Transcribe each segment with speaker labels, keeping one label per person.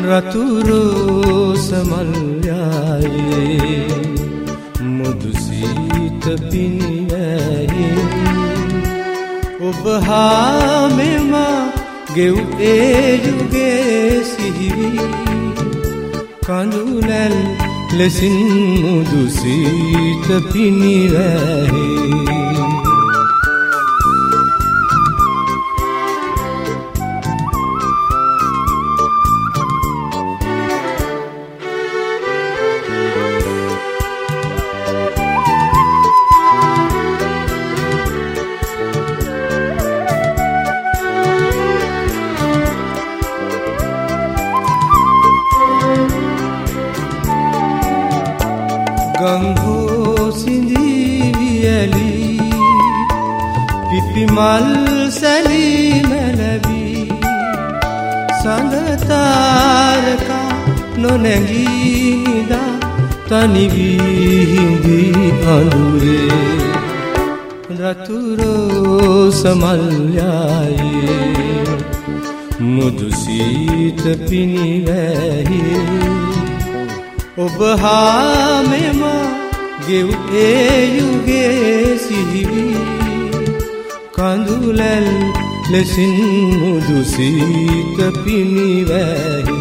Speaker 1: රතු රෝස මල් යායේ මුදු සීත පිනිවැහි ඔබ හා මෙම ගෙව් ඒ යුගේ සිහිවි කඳුලැල් ලෙසින් මුදු සීත පිනිවැහි ගංහෝ සිඳී වියලි පිපි මල් සැලී මැලවි සඳ තාරකා නොනැගී නිදා තනි වී හිඳි අඳුරේ රතු රෝස මල් යායේ මුදු සීත පිනිවැහි ඔබ හා මෙම ගෙව් ඒ යුගේ සිහිවි කඳුලැල් ලෙසින් මුදු සීත පිනිවැහි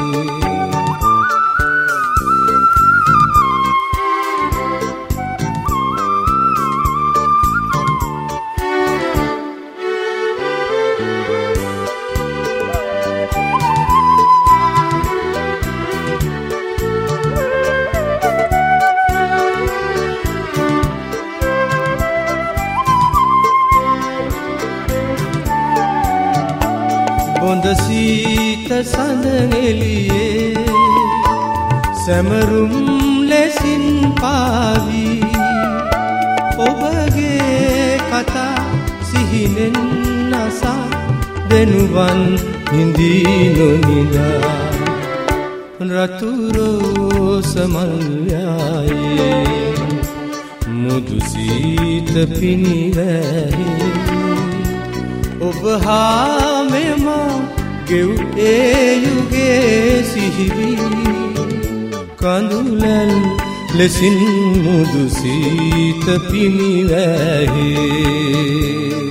Speaker 1: බොඳ සීත සඳ එළියේ සැමරුම් ලෙසින් පාවි ඔබගේ කතා සිහිනෙන් අසා දෙනුවන් හිඳී නොනිදා රතු රෝස මල් යායේ මුදු සීත පිනිවැහි ඔබ හා මෙම ගෙව් ඒ යුගේ සිහිවි කඳුලැල් ලෙසින් මුදු සීත පිනිවැහි